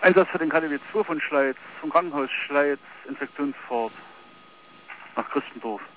Einsatz für den KDW 2 von Schleiz, vom Krankenhaus Schleiz, Infektionsfahrt nach Christendorf.